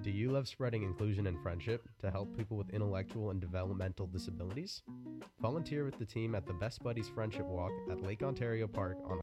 Do you love spreading inclusion and friendship to help people with intellectual and developmental disabilities? Volunteer with the team at the Best Buddies Friendship Walk at Lake Ontario Park on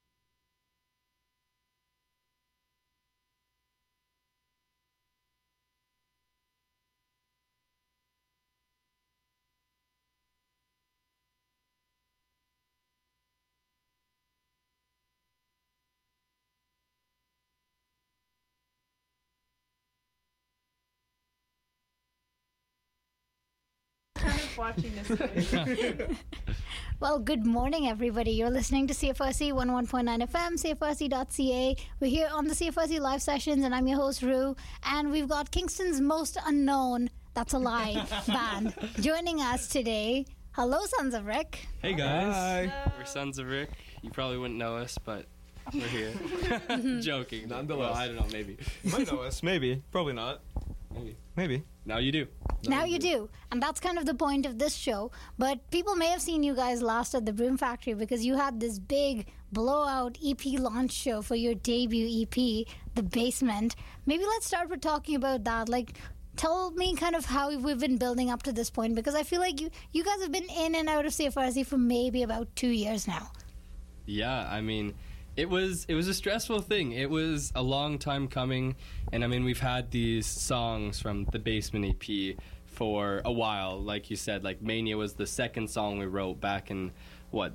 watching this. Well, good morning, everybody. You're listening to CFRC 11.9 FM, CFRC.ca. We're here on the CFRC live sessions, and I'm your host, Rue. And we've got Kingston's most unknown, that's a lie, band joining us today. Hello, Sons of Rick. Hey, guys. Hi. We're Sons of Rick. You probably wouldn't know us, but we're here. Joking. Nonetheless. Well, I don't know, maybe. You might know us. Maybe. Probably not. Maybe. Now you do. Now you do. And that's kind of the point of this show. But people may have seen you guys last at the Broom Factory because you had this big blowout EP launch show for your debut EP, The Basement. Maybe let's start with talking about that. Like, tell me kind of how we've been building up to this point, because I feel like you guys have been in and out of CFRC for maybe about 2 years now. Yeah, I mean, it was a stressful thing. It was a long time coming, and I mean, we've had these songs from the Basement EP for a while. Like you said, like Mania was the second song we wrote back in what,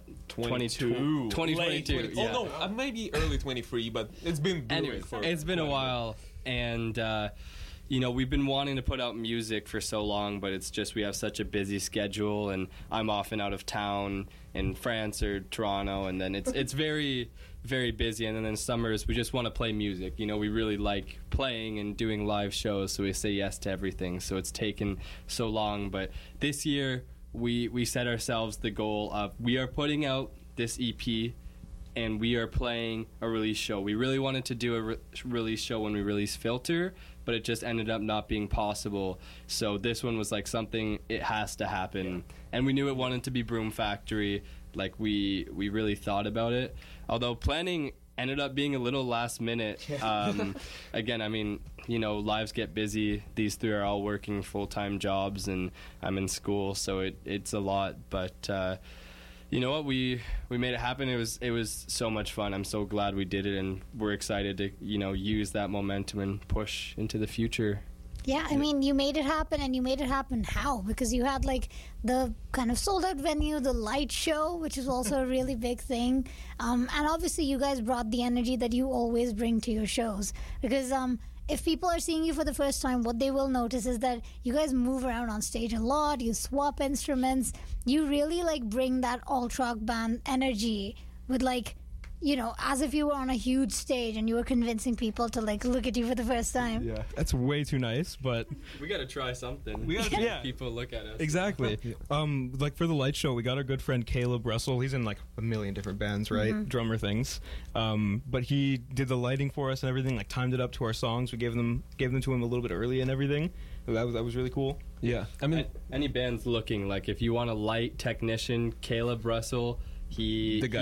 2022. Yeah. Oh no, maybe early 23, but it's been anyway. It's been a while, and you know, we've been wanting to put out music for so long, but it's just we have such a busy schedule, and I'm often out of town in France or Toronto, and then it's very, very busy. And then in summers, we just want to play music. You know, we really like playing and doing live shows, so we say yes to everything. So it's taken so long, but this year we set ourselves the goal of we are putting out this EP, and we are playing a release show. We really wanted to do a release show when we released Filter, but it just ended up not being possible. So this one was like something, it has to happen. Yeah. And we knew it wanted to be Broom Factory. Like we really thought about it. Although planning ended up being a little last minute. Again, I mean, you know, lives get busy. These three are all working full-time jobs, and I'm in school, so it's a lot. But you know what? We made it happen. It was so much fun. I'm so glad we did it, and we're excited to, you know, use that momentum and push into the future. Yeah, I mean, you made it happen, and you made it happen how? Because you had, like, the kind of sold-out venue, the light show, which is also a really big thing. And obviously, you guys brought the energy that you always bring to your shows. Because if people are seeing you for the first time, what they will notice is that you guys move around on stage a lot, you swap instruments, you really, like, bring that alt-rock band energy with, like, you know, as if you were on a huge stage and you were convincing people to, like, look at you for the first time. Yeah, that's way too nice, but we gotta try something. We gotta, yeah. People look at us. Exactly. Like for the light show, we got our good friend Caleb Russell. He's in like a million different bands, right? Mm-hmm. Drummer things. But he did the lighting for us and everything. Like timed it up to our songs. We gave them to him a little bit early and everything. That was really cool. Yeah, I mean, any band's looking, like if you want a light technician, Caleb Russell. He is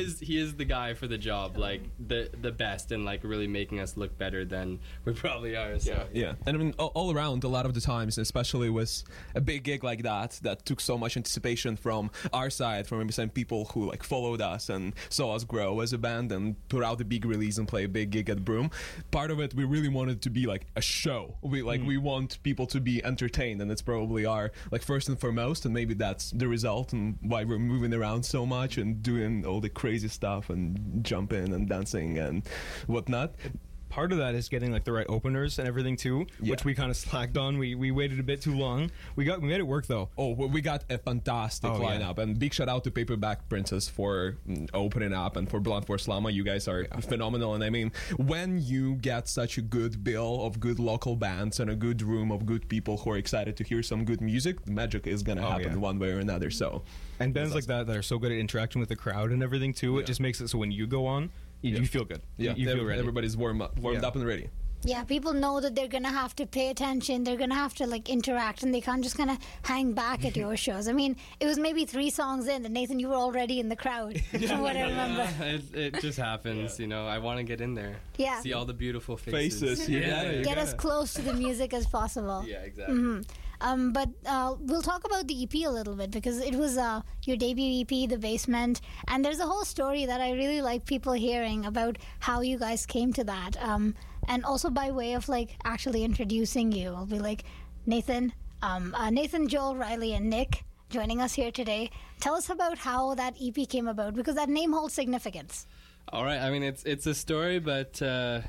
the guy for the job, like the best, and like really making us look better than we probably are. So. Yeah. And I mean, all around, a lot of the times, especially with a big gig like that took so much anticipation from our side, from maybe some people who like followed us and saw us grow as a band and put out a big release and play a big gig at Broom. Part of it, we really wanted to be like a show. We want people to be entertained, and it's probably our like first and foremost, and maybe that's the result and why we're moving around so much and doing all the crazy stuff and jumping and dancing and whatnot. Part of that is getting like the right openers and everything too, which we kind of slacked on. We waited a bit too long. We made it work though. Oh, we got a fantastic lineup, and big shout out to Paperback Princess for opening up, and for Blunt Force Llama. You guys are phenomenal, and I mean, when you get such a good bill of good local bands and a good room of good people who are excited to hear some good music, the magic is gonna happen one way or another. So, and bands like that are so good at interacting with the crowd and everything too. It just makes it so when you go on, you feel good. Yeah, you feel ready. Everybody's warmed up and ready. Yeah, people know that they're gonna have to pay attention. They're gonna have to like interact, and they can't just kind of hang back at your shows. I mean, it was maybe 3 songs in, and Nathan, you were already in the crowd, from what I remember. It just happens, you know. I want to get in there. Yeah. See all the beautiful faces. Yeah. Get as close to the music as possible. Yeah, exactly. But we'll talk about the EP a little bit because it was your debut EP, The Basement, and there's a whole story that I really like people hearing about how you guys came to that. And also by way of like actually introducing you, I'll be like, Nathan, Joel, Riley, and Nick joining us here today. Tell us about how that EP came about because that name holds significance. All right. I mean, it's a story, but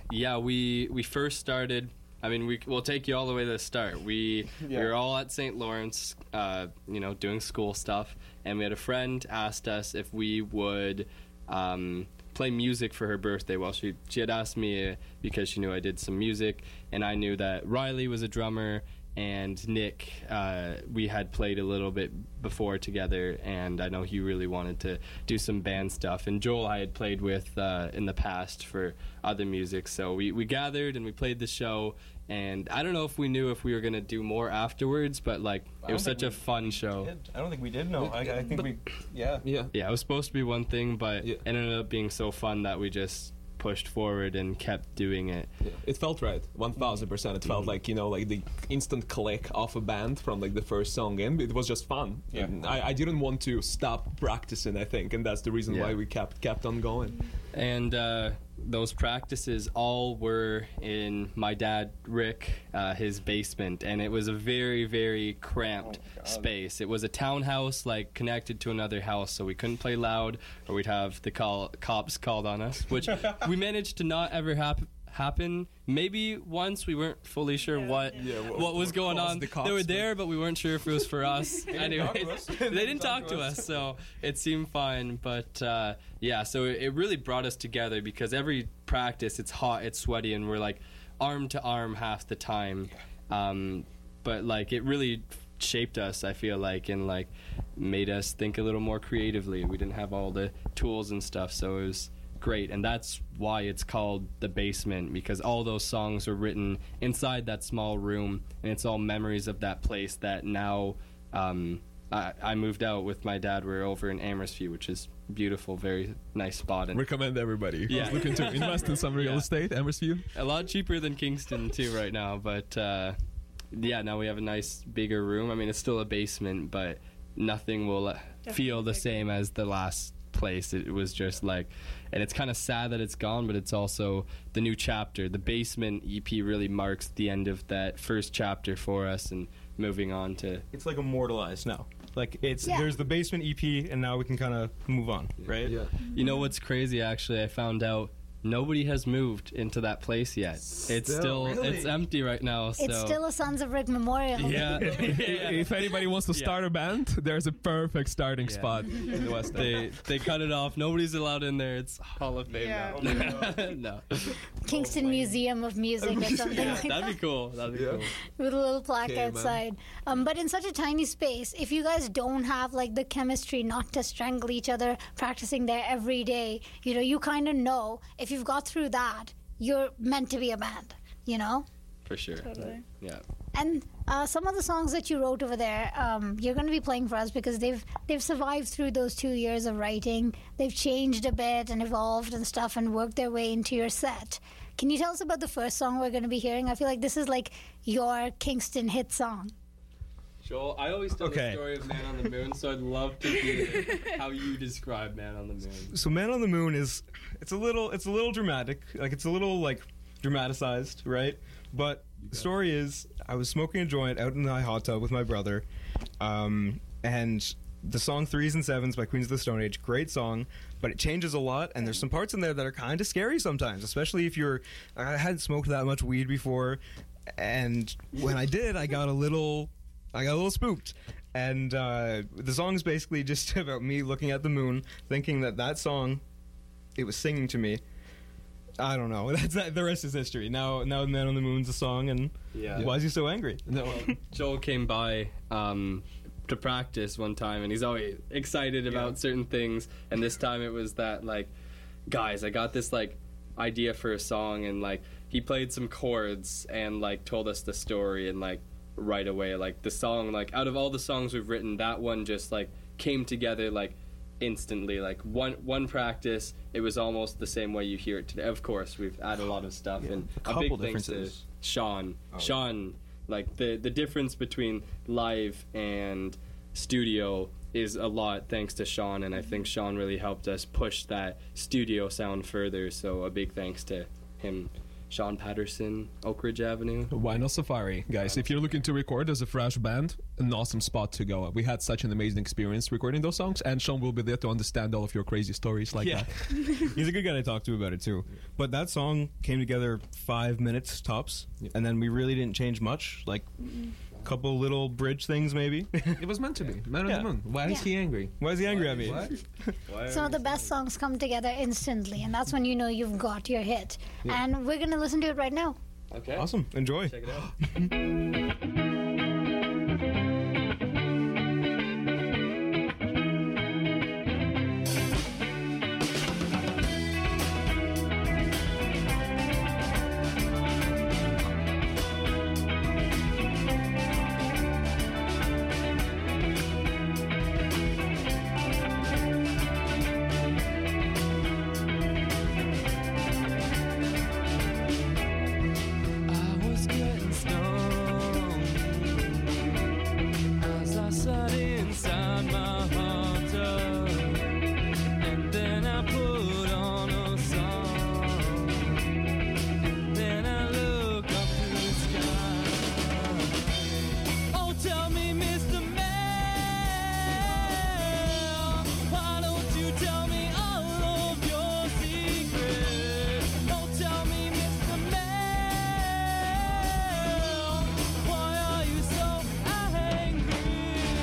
we first started. I mean, we'll take you all the way to the start. We were all at St. Lawrence, doing school stuff, and we had a friend asked us if we would play music for her birthday. Well, she had asked me because she knew I did some music, and I knew that Riley was a drummer, and Nick, we had played a little bit before together, and I know he really wanted to do some band stuff. And Joel I had played with in the past for other music, so we gathered and we played the show. And I don't know if we knew if we were going to do more afterwards, but like it was such a fun show. I don't think we did know. I think we, yeah. Yeah, it was supposed to be one thing, but it ended up being so fun that we just pushed forward and kept doing it. Yeah. It felt right, 1000%. It felt like, like the instant click of a band from like the first song in. It was just fun. Yeah. And I didn't want to stop practicing, I think, and that's the reason why we kept on going. And those practices all were in my dad Rick his basement, and it was a very, very cramped space. It was a townhouse like connected to another house, so we couldn't play loud or we'd have the cops called on us, which we managed to not ever happen. Maybe once we weren't fully sure what was going on. They were there, but we weren't sure if it was for us. Anyway, they didn't talk to us, so it seemed fine. But so it really brought us together because every practice it's hot, it's sweaty, and we're like arm to arm half the time. But like it really shaped us, I feel like, and like made us think a little more creatively. We didn't have all the tools and stuff, so it was great. And that's why it's called The Basement, because all those songs were written inside that small room, and it's all memories of that place that now I moved out with my dad. We're over in Amherstview, which is beautiful, very nice spot. And Recommend everybody Yeah. looking to invest in some real estate, Amherstview. a lot cheaper than Kingston too right now, but now we have a nice bigger room. I mean, it's still a basement, but nothing will feel the same as the last place. It was just like, and it's kind of sad that it's gone, but it's also the new chapter. The Basement EP really marks the end of that first chapter for us, and moving on to It's like immortalized now. Like it's Yeah. there's the Basement EP, and now we can kind of move on, right? Yeah. You know what's crazy, actually? I found out nobody has moved into that place yet. It's still it's empty right now. So. It's still a Sons of Rick memorial. Yeah. If anybody wants to start a band, there's a perfect starting spot in the West End. They cut it off. Nobody's allowed in there. It's Hall of Fame now. No. Kingston Museum of Music or something like that. That'd be cool. That'd be cool. With a little plaque Okay, man. outside. But in such a tiny space, if you guys don't have like the chemistry not to strangle each other, practicing there every day, you kind of know if you've got through that, you're meant to be a band, For sure. Totally. Yeah. And some of the songs that you wrote over there, you're going to be playing for us because they've survived through those 2 years of writing. They've changed a bit and evolved and stuff and worked their way into your set. Can you tell us about the first song we're going to be hearing? I feel like this is like your Kingston hit song. Joel, I always tell Okay. the story of Man on the Moon, so I'd love to hear how you describe Man on the Moon. So Man on the Moon it's a little dramatic, like it's a little like dramatized, right? But the story is I was smoking a joint out in the hot tub with my brother, and the song 3s and 7s by Queens of the Stone Age, great song, but it changes a lot, and there's some parts in there that are kind of scary sometimes, especially if I hadn't smoked that much weed before, and when I did, I got a little spooked. And the song is basically just about me looking at the moon, thinking that song, it was singing to me. I don't know. The rest is history. Now Man on the Moon's a song, and why is he so angry? No, Joel came by to practice one time, and he's always excited about certain things, and this time it was that, like, guys, I got this, like, idea for a song, and, like, he played some chords and like told us the story, and like right away, like the song, like out of all the songs we've written, that one just like came together like instantly. Like one practice, it was almost the same way you hear it today. Of course, we've added a lot of stuff, and a a big couple thanks to differences. Sean. Oh. Sean, like the difference between live and studio is a lot thanks to Sean, and I think Sean really helped us push that studio sound further. So a big thanks to him. Sean Patterson, Oak Ridge Avenue. Vinyl Safari, guys. If you're looking to record as a fresh band, an awesome spot to go. We had such an amazing experience recording those songs, and Sean will be there to understand all of your crazy stories like that. He's a good guy to talk to about it too. But that song came together 5 minutes tops, and then we really didn't change much. Like a couple little bridge things, maybe. It was meant to be. Man on Yeah. the Moon. Why is he angry? Why is he angry at me? Some of the best songs come together instantly, and that's when you know you've got your hit. And we're going to listen to it right now. Okay. Awesome. Enjoy. Check it out. I was getting stoned as I sat inside my hot tub, and then I put on a song, and then I look up to the sky. Oh, tell me, Mr. Man, why don't you tell me all of your secrets? Oh, tell me, Mr. Man, why are you so angry?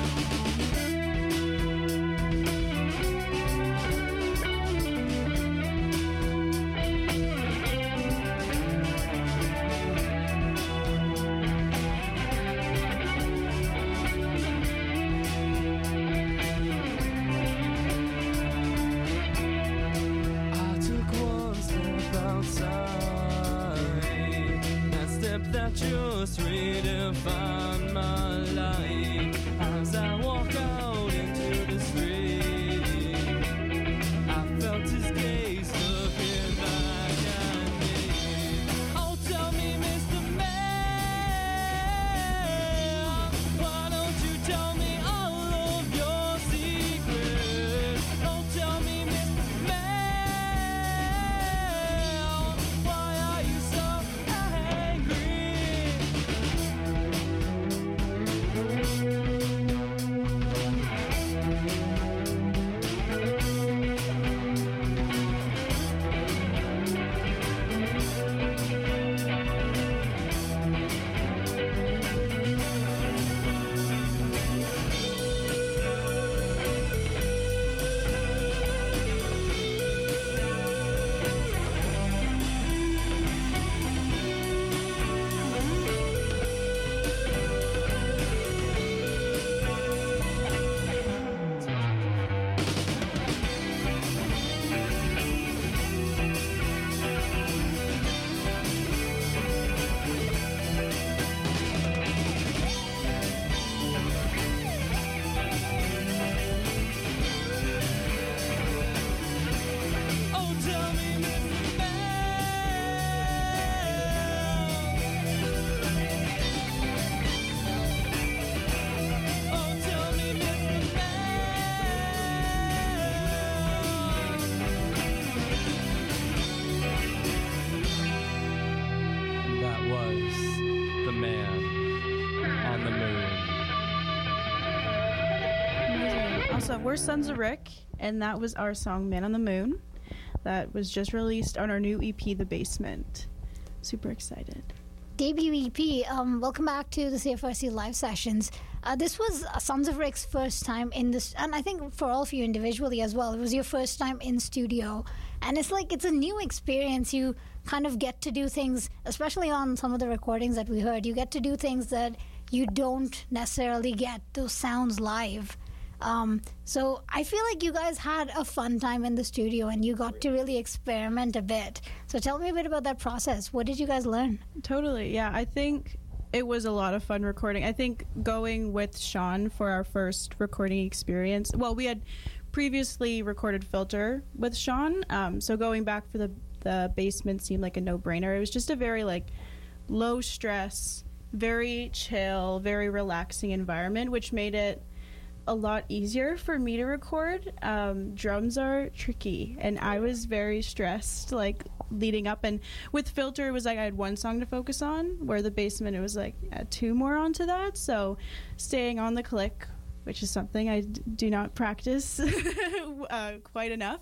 I took one step outside, that step that just redefined my life. As I walk out into the street, I felt his gaze looking back at me. Oh, tell me, Mr. Man, why don't you tell me all of your secrets? Oh, tell me, Mr. Man, why are you so angry? Oh, tell me, Mr. Man. Oh, tell me, Mr. Man. That was the Man on the Moon. Also, we're Sons of Rick, and that was our song "Man on the Moon," that was just released on our new EP, "The Basement." Super excited. Debut EP, welcome back to the CFRC live sessions. This was Sons of Rick's first time in this, and I think for all of you individually as well, it was your first time in studio. And it's like, it's a new experience. You kind of get to do things, especially on some of the recordings that we heard, you get to do things that you don't necessarily get those sounds live. So I feel like you guys had a fun time in the studio and you got to really experiment a bit. So tell me a bit about that process. What did you guys learn? Totally. Yeah, I think it was a lot of fun recording. I think going with Sean for our first recording experience. Well, we had previously recorded Filter with Sean, so going back for the basement seemed like a no-brainer. It was just a very like low stress, very chill, very relaxing environment, which made it a lot easier for me to record. Drums are tricky, and I was very stressed like leading up, and with Filter it was like I had one song to focus on, where the basement it was like two more onto that, so staying on the click, which is something I do not practice quite enough,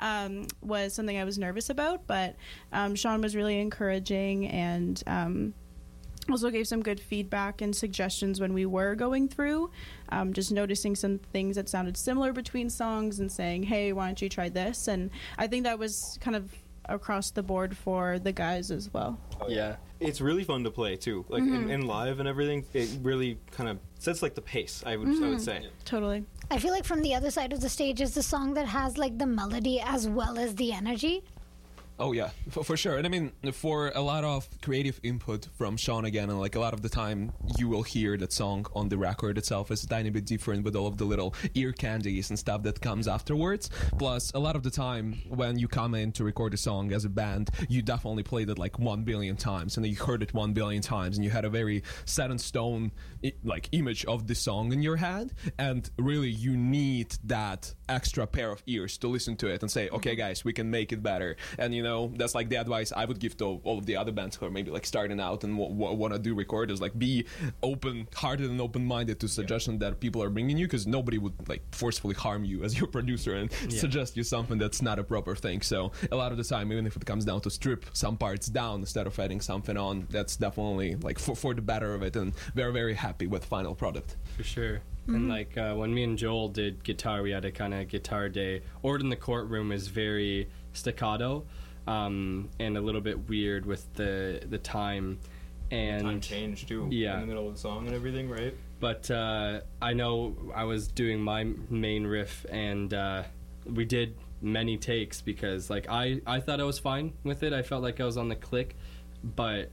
was something I was nervous about, but Sean was really encouraging and also gave some good feedback and suggestions when we were going through, just noticing some things that sounded similar between songs and saying, hey, why don't you try this? And I think that was kind of across the board for the guys as well. Yeah. It's really fun to play too, like in live and everything. It really kind of sets like the pace. I would say. Totally. I feel like from the other side of the stage is the song that has like the melody as well as the energy. Oh yeah, for sure. And I mean, for a lot of creative input from Sean again, and like a lot of the time you will hear that song on the record itself is a tiny bit different with all of the little ear candies and stuff that comes afterwards. Plus, a lot of the time when you come in to record a song as a band, you definitely played it like 1 billion times, and then you heard it 1 billion times, and you had a very set in stone like image of the song in your head, and really you need that extra pair of ears to listen to it and say, okay guys, we can make it better. And you know, that's like the advice I would give to all of the other bands who are maybe like starting out and want to do record, is like be open-hearted and open-minded to suggestions that people are bringing you, because nobody would like forcefully harm you as your producer and suggest you something that's not a proper thing. So a lot of the time, even if it comes down to strip some parts down instead of adding something on, that's definitely like for the better of it, and very, very happy with final product. For sure. And like when me and Joel did guitar, we had a kind of guitar day. Ord in the Courtroom is very staccato and a little bit weird with the time. And time change too. Yeah. In the middle of the song and everything, right? But I know I was doing my main riff, and we did many takes because like I thought I was fine with it. I felt like I was on the click, but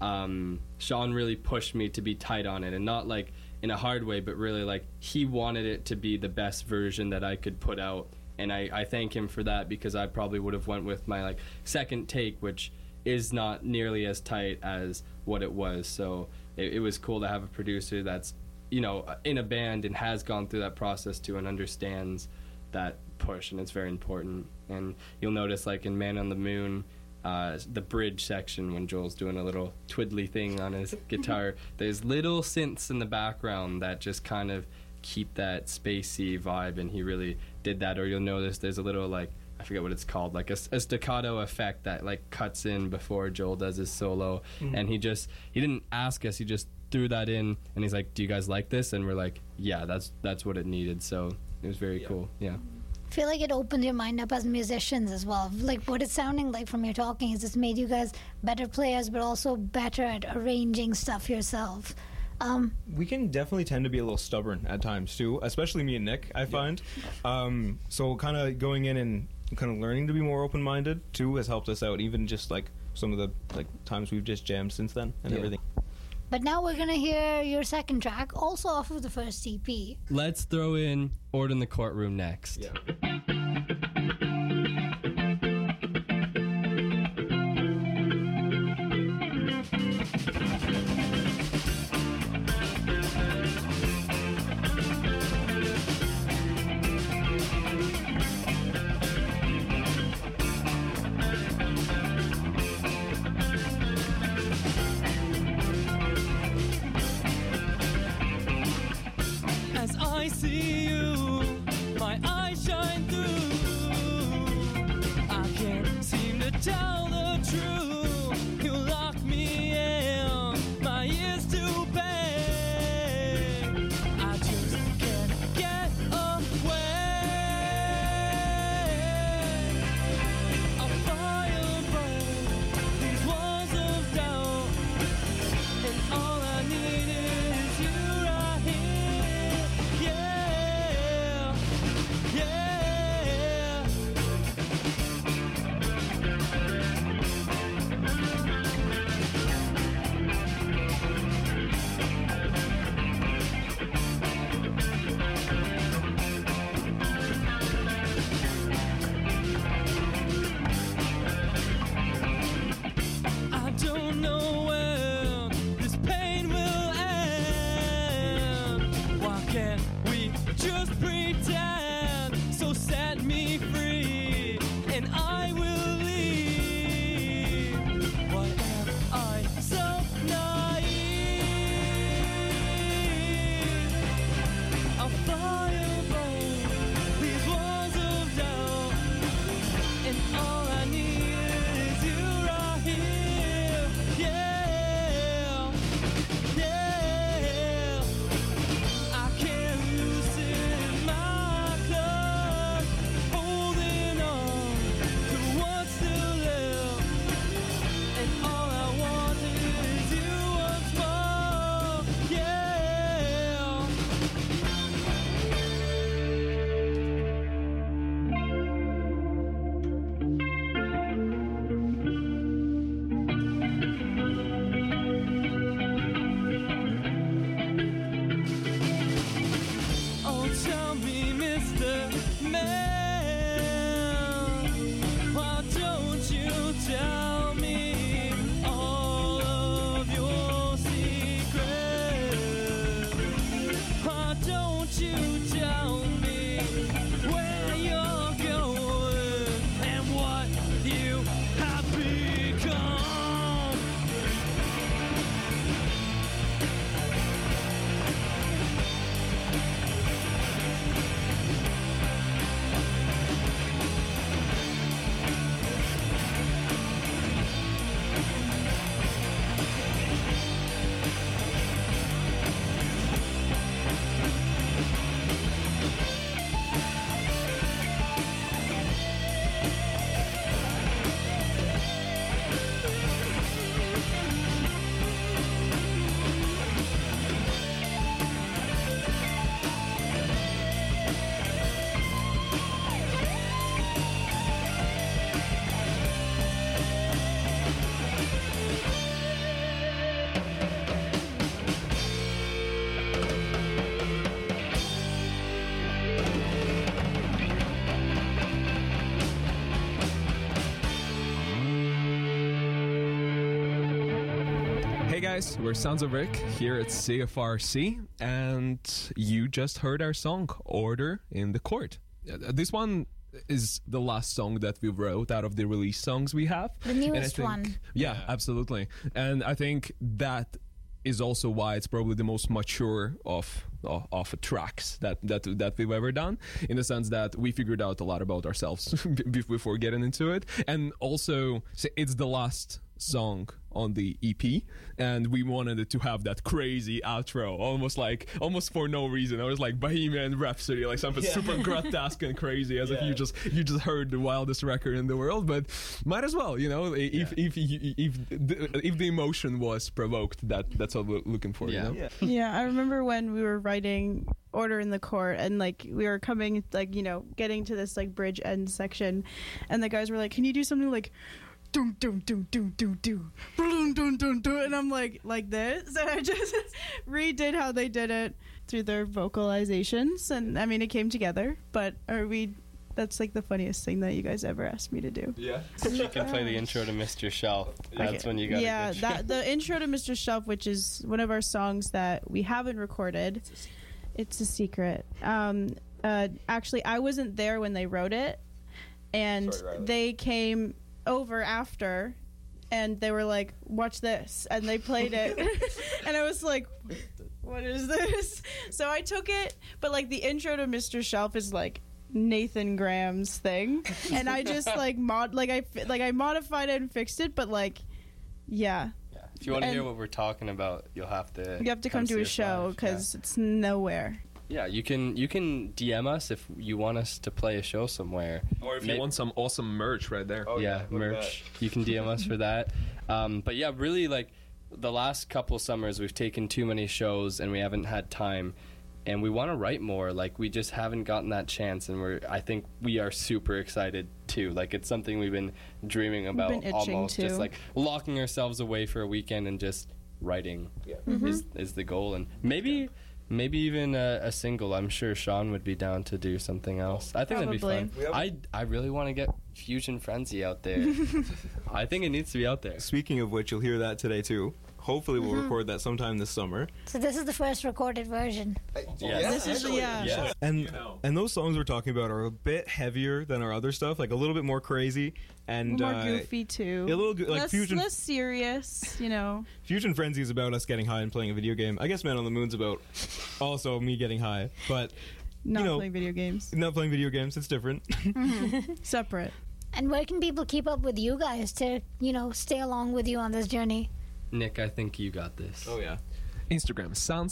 Sean really pushed me to be tight on it, and not like in a hard way, but really like he wanted it to be the best version that I could put out, and I thank him for that, because I probably would have went with my like second take, which is not nearly as tight as what it was. So it was cool to have a producer that's, you know, in a band and has gone through that process too and understands that push, and it's very important. And you'll notice like in Man on the Moon, the bridge section, when Joel's doing a little twiddly thing on his guitar, there's little synths in the background that just kind of keep that spacey vibe, and he really did that. Or you'll notice there's a little like, I forget what it's called, like a staccato effect that like cuts in before Joel does his solo. And he didn't ask us, he just threw that in, and he's like, do you guys like this? And we're like, yeah, that's what it needed. So it was very cool. Yeah. I feel like it opened your mind up as musicians as well. Like what it's sounding like from your talking is it's made you guys better players, but also better at arranging stuff yourself. We can definitely tend to be a little stubborn at times too, especially me and Nick, I find. So kind of going in and kind of learning to be more open-minded too has helped us out, even just like some of the like times we've just jammed since then and everything. But now we're gonna hear your second track, also off of the first EP. Let's throw in Ord in the Courtroom next. Yeah. As I see you, my eyes shine through. Hey guys, we're Sons of Rick here at CFRC, and you just heard our song Order in the Court. This one is the last song that we wrote out of the release songs we have. The And I newest think- one. Yeah, absolutely. And I think that is also why it's probably the most mature of tracks that we've ever done, in the sense that we figured out a lot about ourselves before getting into it, and also it's the last song on the EP, and we wanted it to have that crazy outro, almost for no reason. It was like Bohemian Rhapsody, like something super grotesque and crazy, as if you just heard the wildest record in the world. But might as well, if the emotion was provoked, that's what we're looking for. Yeah. You know? Yeah, I remember when we were writing Order in the Court, and like we were coming, like, getting to this like bridge end section, and the guys were like, "Can you do something like dum dum dum dum dum dum dum dum dum dum?" And I'm like this, and I just redid how they did it through their vocalizations, and I mean it came together. But that's like the funniest thing that you guys ever asked me to do. Yeah. She can play the intro to Mr. Shelf. That's when you got Yeah, a good the intro to Mr. Shelf, which is one of our songs that we haven't recorded. It's a secret. Actually, I wasn't there when they wrote it, and they came over after, and they were like, "Watch this," and they played it, and I was like, "What is this?" So I took it, but like the intro to Mr. Shelf is like Nathan Graham's thing, and I just like I modified it and fixed it, but like, yeah. If you want to hear And- what we're talking about, you'll have to. You have to come to see a us show live. because it's nowhere. Yeah, you can DM us if you want us to play a show somewhere. Or if May- you want some awesome merch right there. merch. You can DM us for that. But yeah, really, like the last couple summers, we've taken too many shows and we haven't had time. And we want to write more. Like we just haven't gotten that chance, and I think we are super excited too. Like it's something we've been dreaming about, been itching almost to. just like locking ourselves away for a weekend and just writing is the goal. And maybe even a single. I'm sure Sean would be down to do something else. I think that'd be fun. I really want to get Fusion Frenzy out there. I think it needs to be out there. Speaking of which, you'll hear that today too. Hopefully, we'll record that sometime this summer. So this is the first recorded version. This is Yeah. And those songs we're talking about are a bit heavier than our other stuff, like a little bit more crazy and more goofy too. a little like less, Fusion. less serious, Fusion Frenzy is about us getting high and playing a video game. I guess Man on the Moon's about also me getting high, but Not playing video games. not playing video games. It's different. Separate. And where can people keep up with you guys to, stay along with you on this journey? Nick, I think you got this. Yeah. Instagram,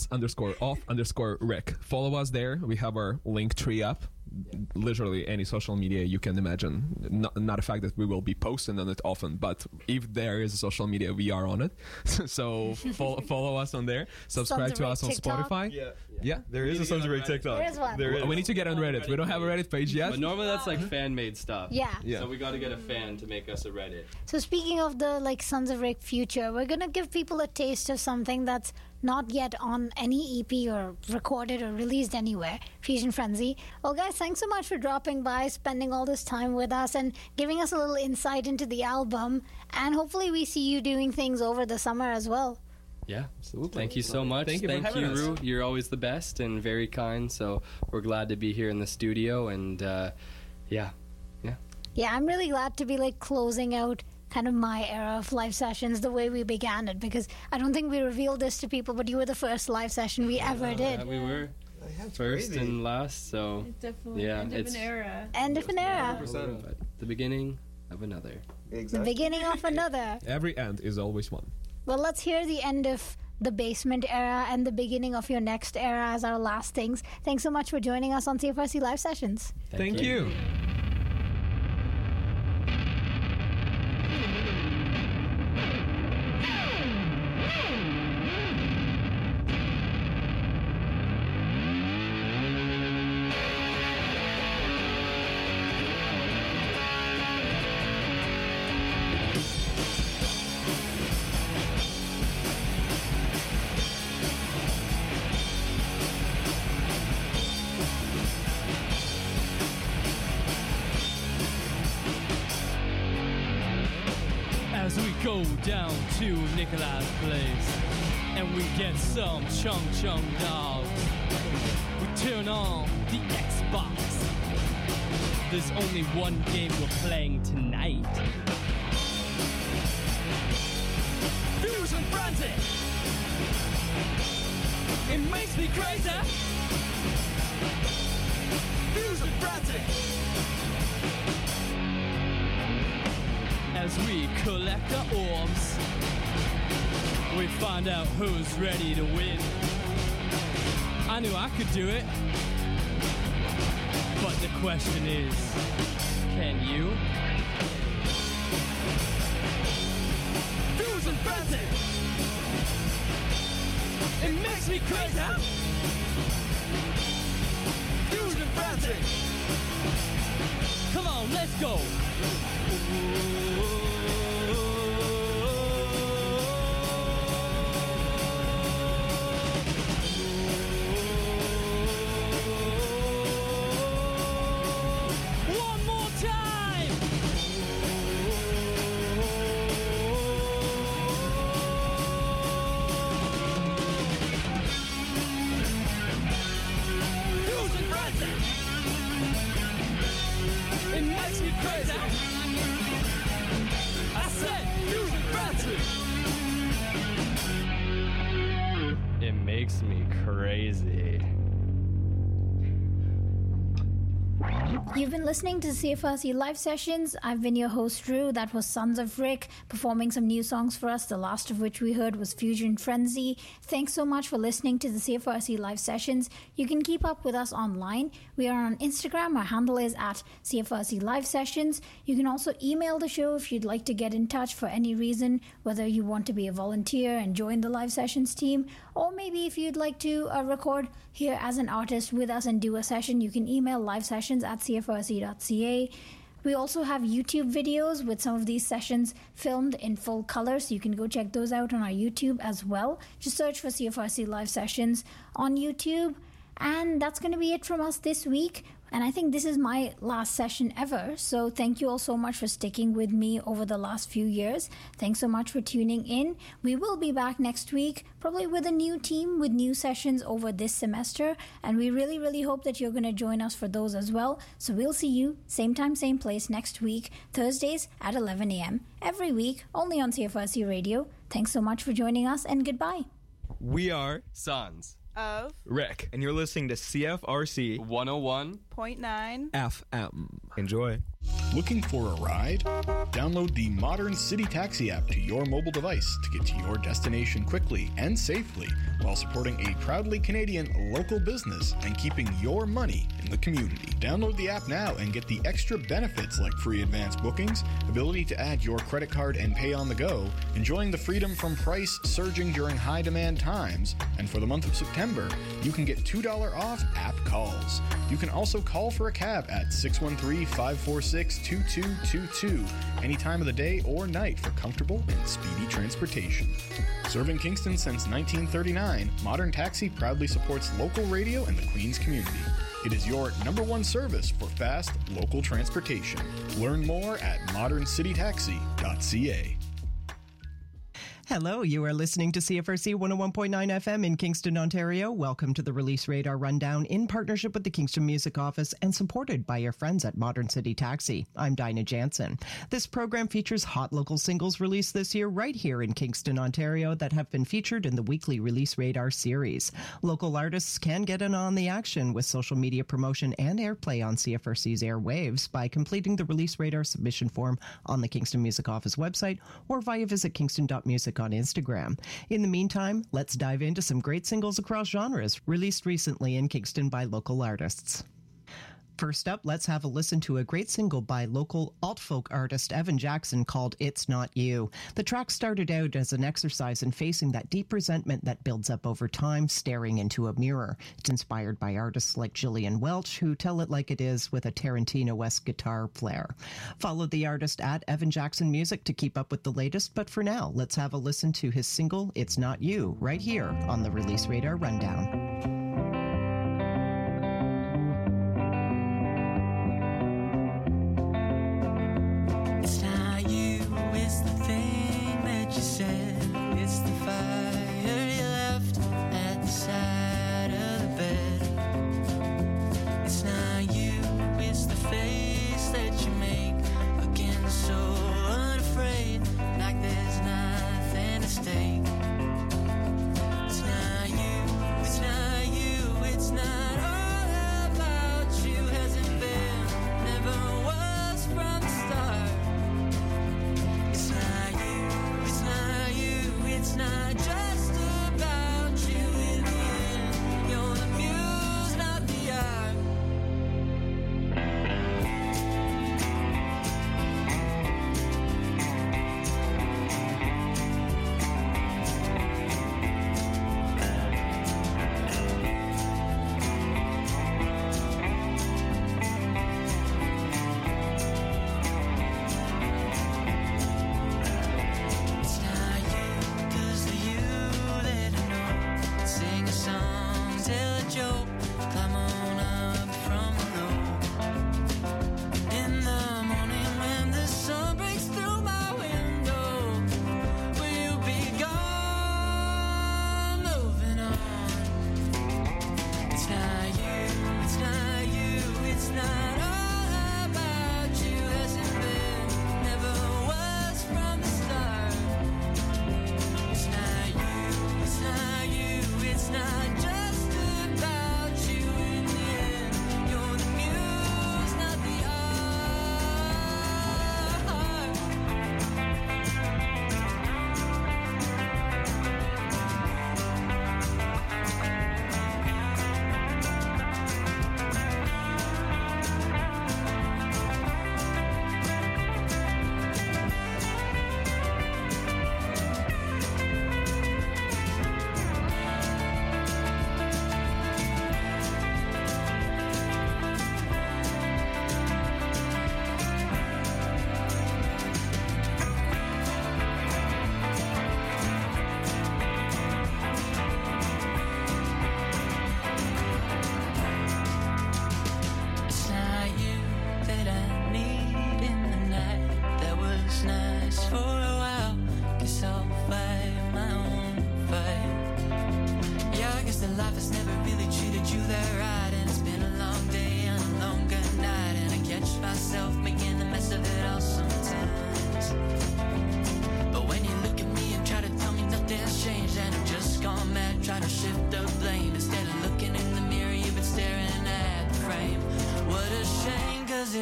sans_off_Rick. Follow us there. We have our link tree up. Literally any social media you can imagine. Not a fact that we will be posting on it often, but if there is a social media, we are on it. So follow us on there. Subscribe Sons to of us on Rick TikTok. Spotify. Yeah. There is a Sons of Rick TikTok. There is one. We need to get on Reddit. We don't have a Reddit page yet. But normally that's like fan-made stuff. Yeah. So we got to get a fan to make us a Reddit. So speaking of the Sons of Rick future, we're gonna give people a taste of something that's not yet on any EP or recorded or released anywhere. Fusion Frenzy. Well, guys, thanks so much for dropping by, spending all this time with us, and giving us a little insight into the album. And hopefully, we see you doing things over the summer as well. Yeah, absolutely. Thank you so much. Thank you for having us. Rue. You're always the best and very kind. So we're glad to be here in the studio. And yeah. Yeah, I'm really glad to be closing out kind of my era of live sessions the way we began it, because I don't think we revealed this to people, but you were the first live session we ever did. Yeah, we were first and last. So Definitely Yeah, end of it's- an era. End of an era. but the beginning of another. The beginning of another. Every end is always one. Well, let's hear the end of the basement era and the beginning of your next era as our last things. Thanks so much for joining us on CFRC Live Sessions. Thank you. as we go down to Nikolai's place and we get some chung chung dogs. We turn on the Xbox. There's only one game we're playing tonight. Fusion Frenzy! It makes me crazy! Fusion Frenzy! As we collect the orbs, we find out who's ready to win. I knew I could do it. But the question is, can you? Fusion Frenzy! It makes me crazy! Fusion Frenzy! Come on, let's go! One more time! Fusion Frenzy! It makes me crazy! I said Fusion Frenzy! It makes me crazy. You've been listening to CFRC Live Sessions. I've been your host, Rue. That was Sons of Rick performing some new songs for us, the last of which we heard was Fusion Frenzy. Thanks so much for listening to the CFRC Live Sessions. You can keep up with us online. We are on Instagram. Our handle is at CFRC Live Sessions. You can also email the show if you'd like to get in touch for any reason, whether you want to be a volunteer and join the Live Sessions team, or maybe if you'd like to record here as an artist with us and do a session, you can email livesessions@cfrc.ca. We also have YouTube videos with some of these sessions filmed in full color, so you can go check those out on our YouTube as well. Just search for CFRC Live Sessions on YouTube. And that's going to be it from us this week. And I think this is my last session ever. So thank you all so much for sticking with me over the last few years. Thanks so much for tuning in. We will be back next week, probably with a new team, with new sessions over this semester. And we really, really hope that you're going to join us for those as well. So we'll see you same time, same place next week, Thursdays at 11 a.m. every week, only on CFRC Radio. Thanks so much for joining us, and goodbye. We are Sons. Of Rick, and you're listening to CFRC 101.9 FM. Enjoy. Looking for a ride? Download the Modern City Taxi app to your mobile device to get to your destination quickly and safely while supporting a proudly Canadian local business and keeping your money in the community. Download the app now and get the extra benefits like free advance bookings, ability to add your credit card and pay on the go, enjoying the freedom from price surging during high demand times, and for the month of September, you can get $2 off app calls. You can also call for a cab at 613-546-2222 any time of the day or night for comfortable and speedy transportation. Serving Kingston since 1939, Modern Taxi proudly supports local radio and the Queens community. It is your #1 service for fast local transportation. Learn more at moderncitytaxi.ca. Hello, you are listening to CFRC 101.9 FM in Kingston, Ontario. Welcome to the Release Radar Rundown in partnership with the Kingston Music Office and supported by your friends at Modern City Taxi. I'm Dinah Jansen. This program features hot local singles released this year right here in Kingston, Ontario that have been featured in the weekly Release Radar series. Local artists can get in on the action with social media promotion and airplay on CFRC's airwaves by completing the Release Radar submission form on the Kingston Music Office website or via visit kingston.music on Instagram. In the meantime, let's dive into some great singles across genres released recently in Kingston by local artists. First up, let's have a listen to a great single by local alt-folk artist Evan Jackson called It's Not You. The track started out as an exercise in facing that deep resentment that builds up over time, staring into a mirror. It's inspired by artists like Gillian Welch, who tell it like it is with a Tarantino-esque guitar flair. Follow the artist at Evan Jackson Music to keep up with the latest, but for now, let's have a listen to his single It's Not You, right here on the Release Radar Rundown. It's not you, it's the thing.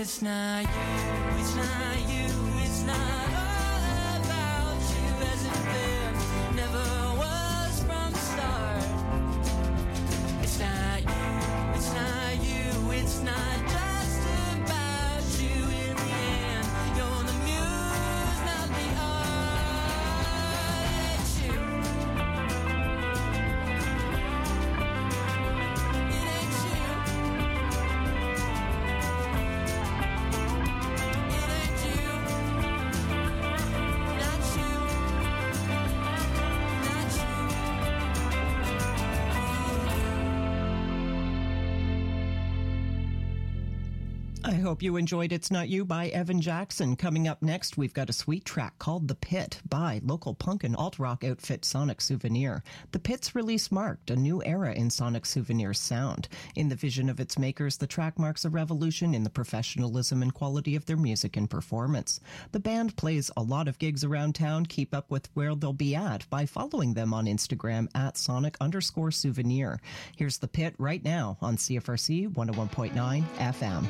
it's not you, it's not you, it's not all about you as it been, never was from the start. It's not you, it's not you, it's not just about you in the end. You're the muse, not the art. It's you. It ain't you. It ain't you. Not you. Not you. I hope you enjoyed It's Not You by Evan Jackson. Coming up next, we've got a sweet track called The Pit by local punk and alt-rock outfit Sonic Souvenir. The Pit's release marked a new era in Sonic Souvenir's sound. In the vision of its makers, the track marks a revolution in the professionalism and quality of their music and performance. The band plays a lot of gigs around town. Keep up with where they'll be at by following them on Instagram at Sonic_Souvenir. Here's The Pit right now on CFRC 101.9 FM.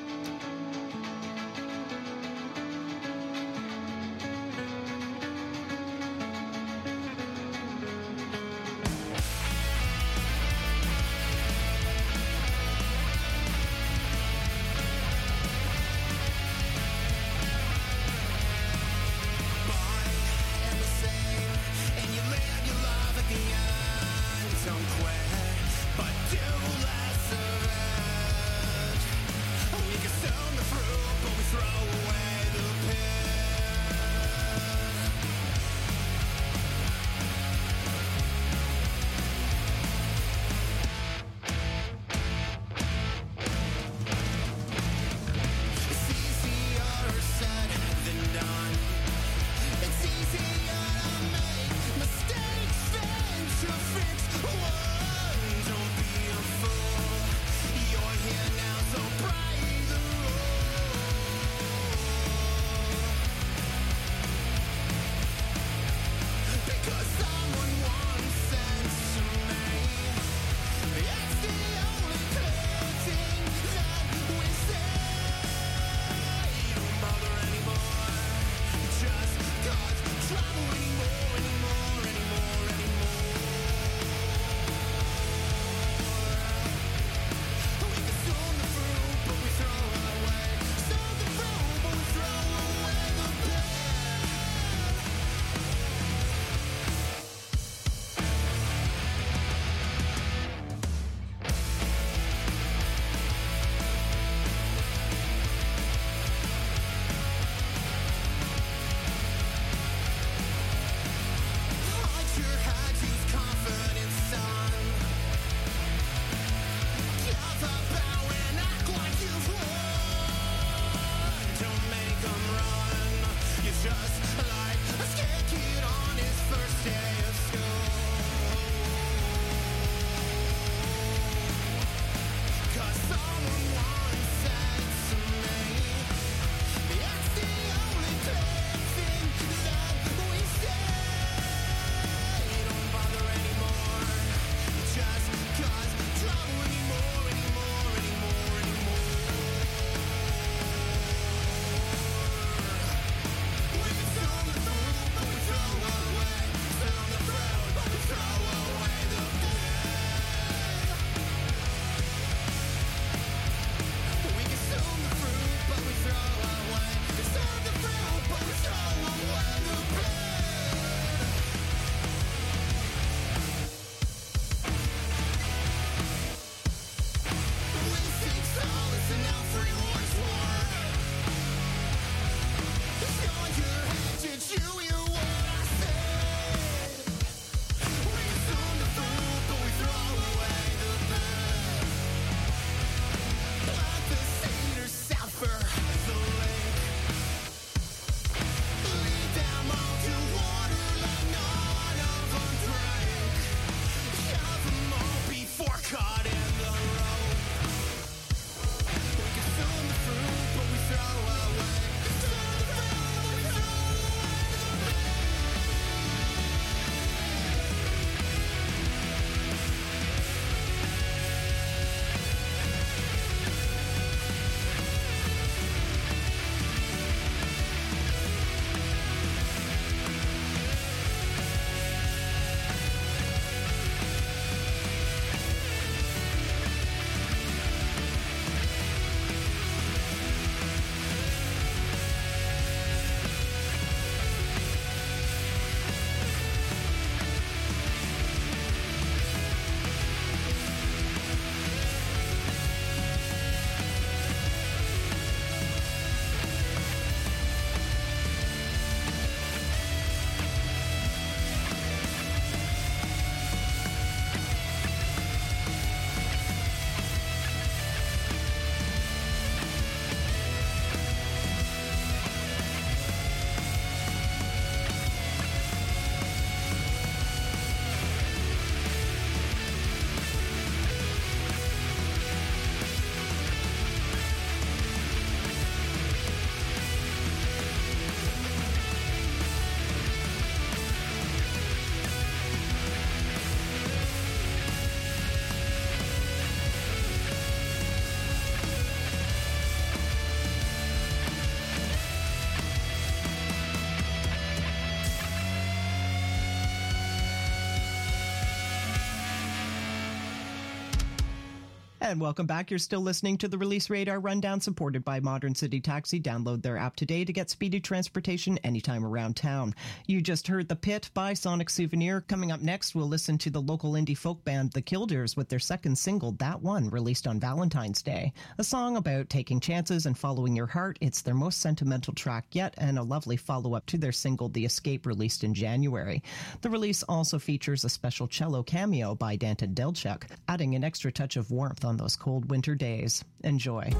And welcome back. You're still listening to the Release Radar Rundown, supported by Modern City Taxi. Download their app today to get speedy transportation anytime around town. You just heard The Pit by Sonic Souvenir. Coming up next, we'll listen to the local indie folk band The Killdeers with their second single, That One, released on Valentine's Day. A song about taking chances and following your heart. It's their most sentimental track yet, and a lovely follow-up to their single, The Escape, released in January. The release also features a special cello cameo by Danton Delchuk, adding an extra touch of warmth on those cold winter days. Enjoy.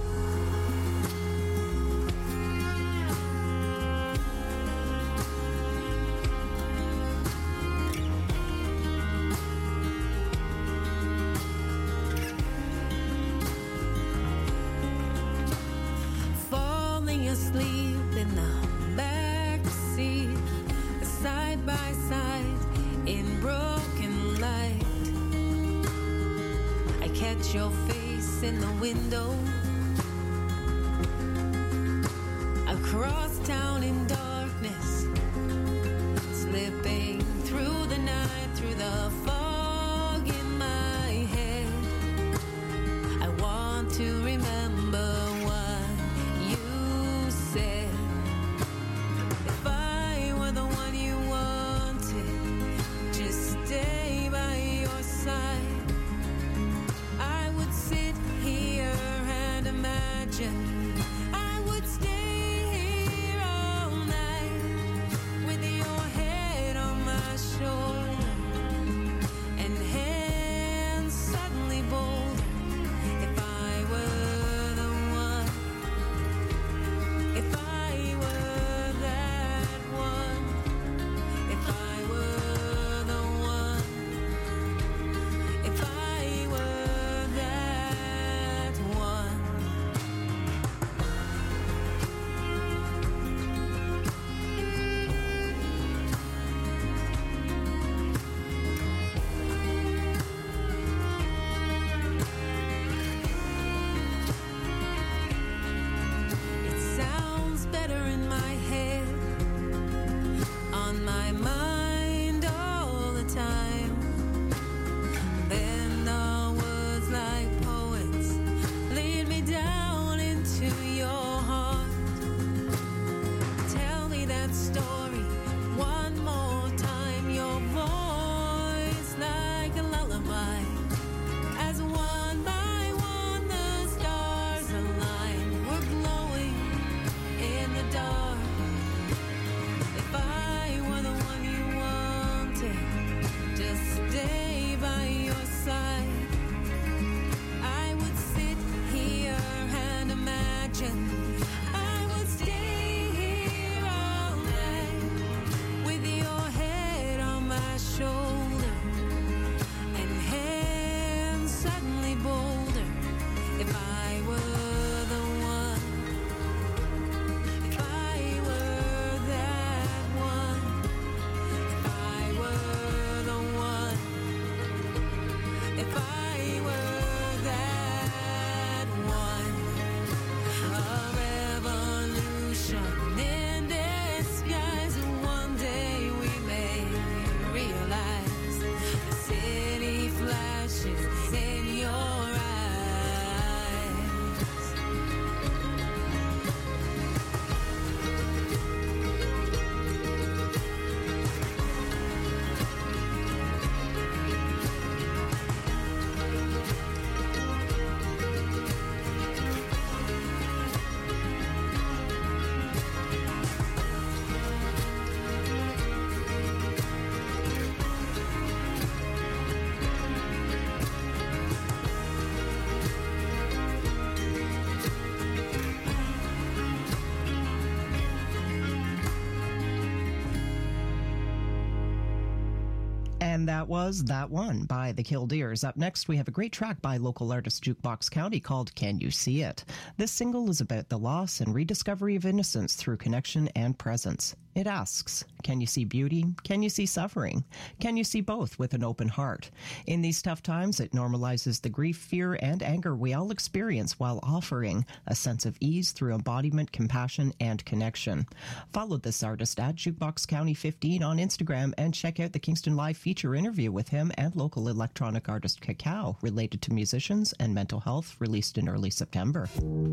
Falling asleep in the back seat, side by side in broken light. I catch your face in the window, across town in darkness, slipping through the night, through the fog in my head. I want to remember what you said. If I were the one you wanted, just stay by your side. I would sit here and imagine I would stay here all night with your head on my shoulder and hands suddenly bolder. If I were the one, if I were that one, if I were the one, if I were that one. It sounds better in my head, on my mind all the time. Then the words like poets lead me down into your heart. Tell me that story one more time. Your voice like a lullaby. As one by one the stars align, we're glowing in the dark. If I were the one you wanted, just stay by your side. I would sit here and imagine I would stay here all night with your head on my shoulder and hands suddenly bolder. If I were the one, if I were that one, if I were the one, if I were that one. A revolution in disguise. One day we may realize the city flashes in your eyes. And that was That One by The Killdeers. Up next, we have a great track by local artist Jukebox County called Can You See It? This single is about the loss and rediscovery of innocence through connection and presence. It asks, Can you see beauty? Can you see suffering? Can you see both with an open heart? In these tough times, it normalizes the grief, fear, and anger we all experience while offering a sense of ease through embodiment, compassion, and connection. Follow this artist at Jukebox County 15 on Instagram and check out the Kingston Live feature interview with him and local electronic artist Cacao related to musicians and mental health, released in early September.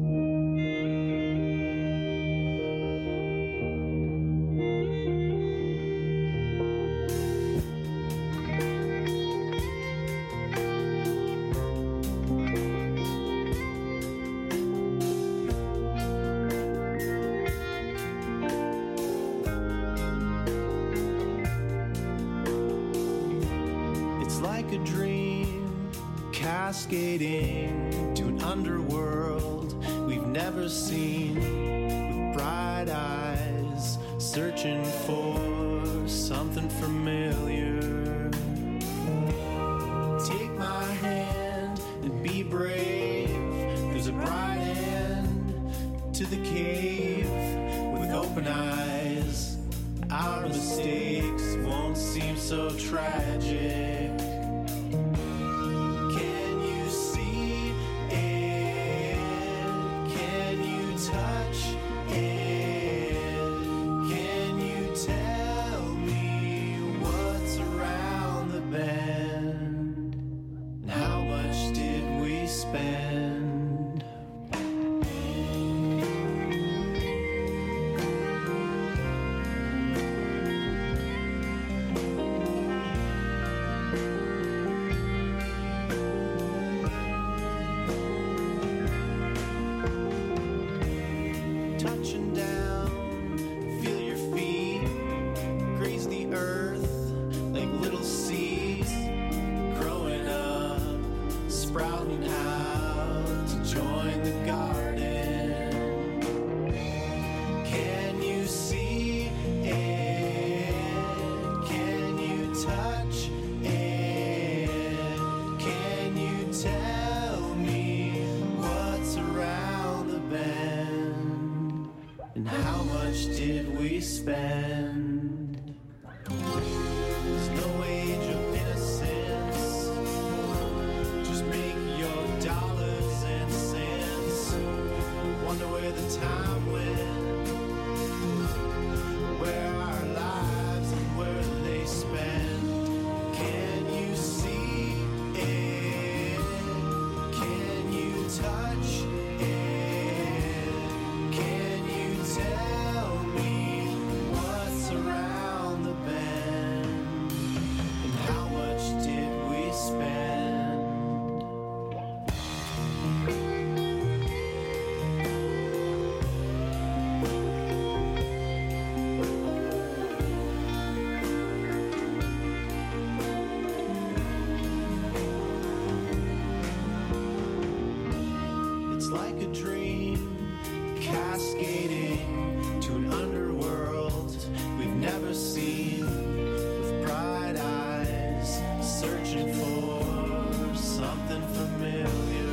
It's like a dream, cascading to an underworld we've never seen. With bright eyes, searching for something familiar. Take my hand and be brave. There's a bright end to the cave with open eyes. Our mistakes won't seem so tragic. Can you see it? Can you touch it? Can you tell me what's around the bend? And how much did we spend? Touching down, feel your feet graze the earth like little seeds, growing up, sprouting out to join the garden. Can you see it? Can you touch it? Can you tell me what's around the bend? And how much did we spend? There's no age of innocence. Just make your dollars and cents. Wonder where the time went. Where our lives and where they spend. Can you see it? Can you touch it? Can you tell me what's around the bend? And how much did we spend? It's like a dream, cascading to an underworld we've never seen. With bright eyes, searching for something familiar.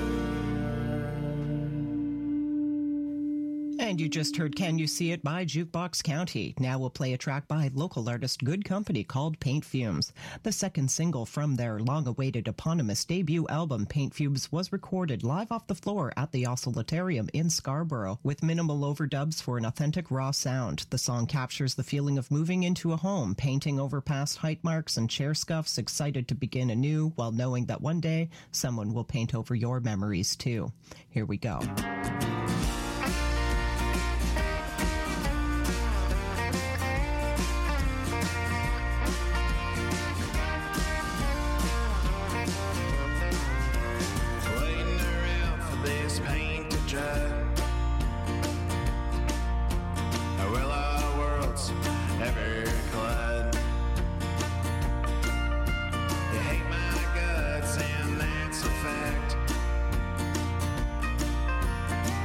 And you just heard Can You See It by Jukebox County. Now we'll play a track by local artist Good Company called Paint Fumes. The second single from their long-awaited eponymous debut album, Paint Fumes, was recorded live off the floor at the Oscillarium in Scarborough with minimal overdubs for an authentic raw sound. The song captures the feeling of moving into a home, painting over past height marks and chair scuffs, excited to begin anew while knowing that one day someone will paint over your memories too. Here we go. Waiting around for this paint to dry. Will our worlds ever collide? You hate my guts, and that's a fact.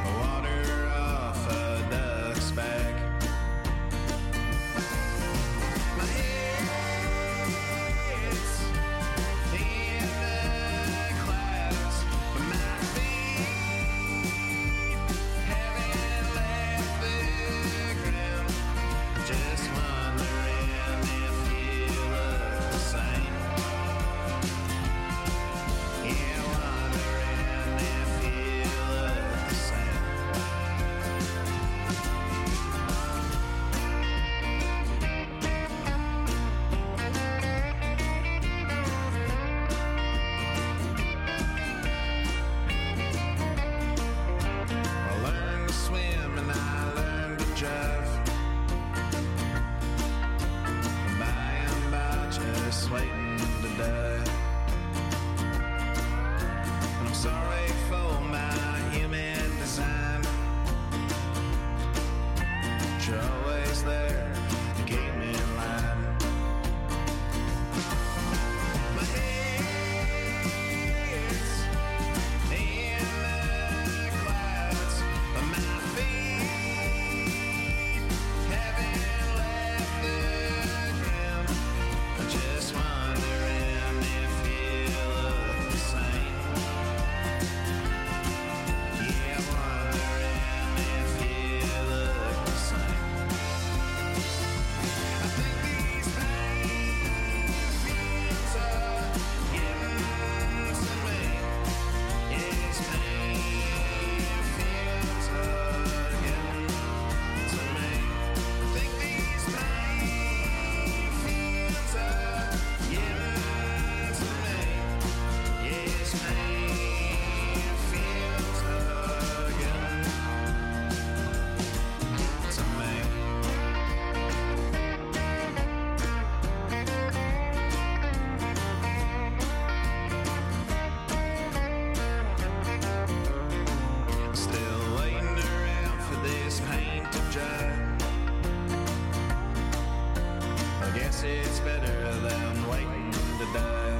guess it's better than waiting to die.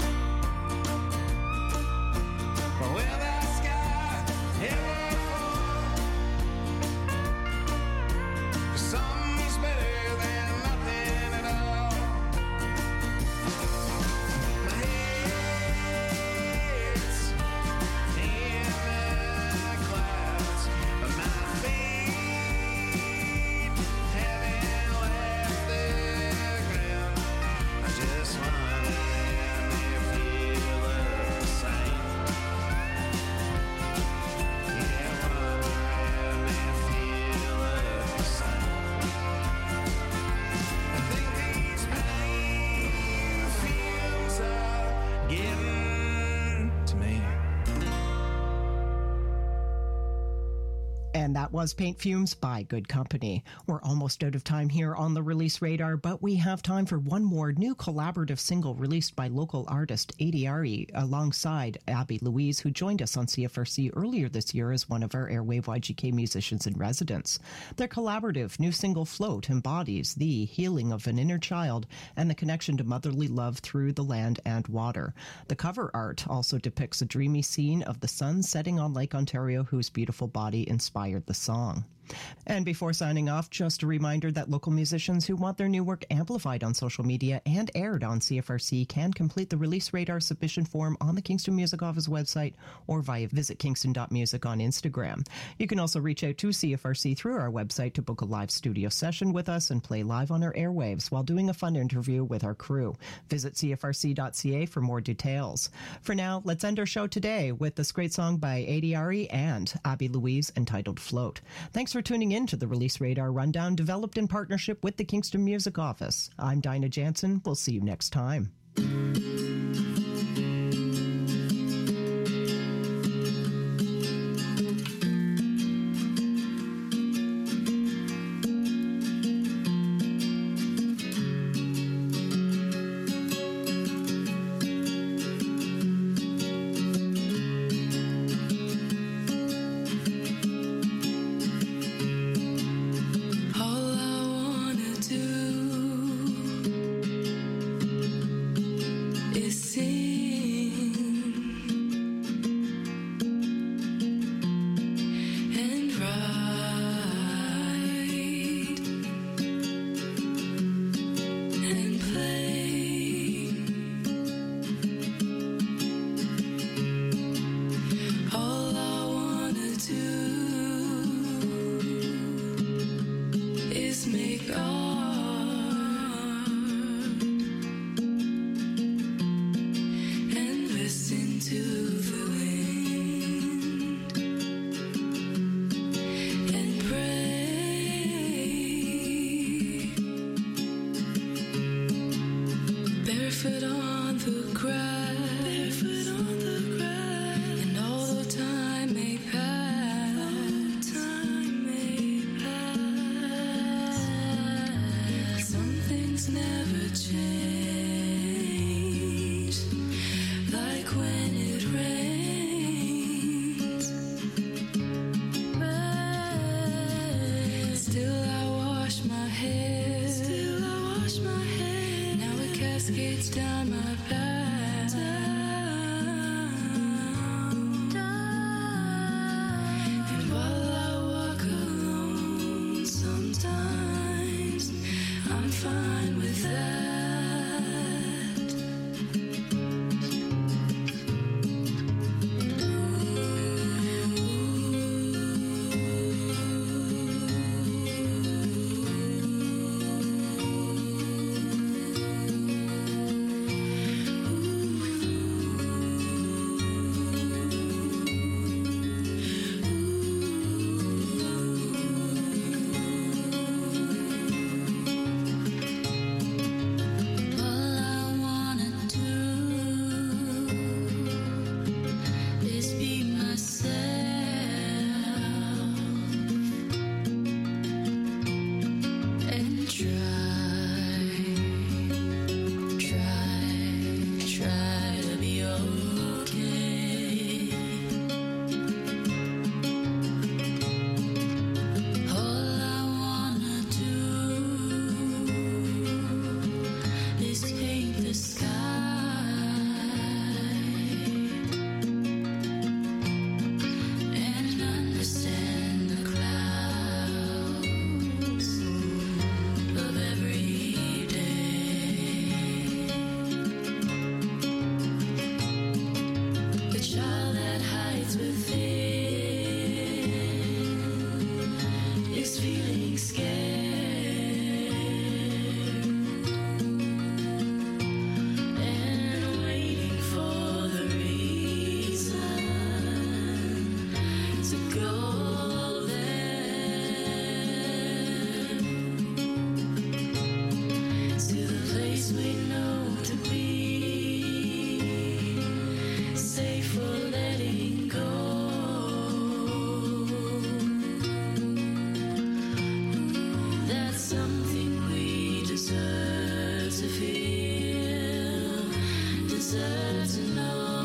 Well, will the sky ever fall? 'Cause something's better than nothing at all. My head's in the clouds, but my feet haven't left the ground. I just wonder if you look the same. Yeah, wondering if you look the same. I think these pain fumes are getting to me. And that was Paint Fumes by Good Company. We're almost out of time here on the Release Radar, but we have time for one more new collaborative single released by local artist Adiari alongside Abby Louise, who joined us on CFRC earlier this year as one of our Airwave YGK musicians in residence. Their collaborative new single Float embodies the healing of an inner child and the connection to motherly love through the land and water. The cover art also depicts a dreamy scene of the sun setting on Lake Ontario, whose beautiful body inspired the song. And before signing off, just a reminder that local musicians who want their new work amplified on social media and aired on CFRC can complete the Release Radar submission form on the Kingston Music Office website or via visitkingston.music on Instagram. You can also reach out to CFRC through our website to book a live studio session with us and play live on our airwaves while doing a fun interview with our crew. Visit cfrc.ca for more details. For now, let's end our show today with this great song by Adiari and Abby Louise entitled Float. Thanks for tuning in to the Release Radar Rundown, developed in partnership with the Kingston Music Office. I'm Dinah Jansen. We'll see you next time. All I wanna do is sing and write and play. All I wanna do is make art and listen to the wind and pray. Barefoot on the grass, and although time may pass, some things never change, like when it rains. Still I wash my hair. Now it cascades down my back. And while I walk alone, sometimes I'm fine with that. deserve to know.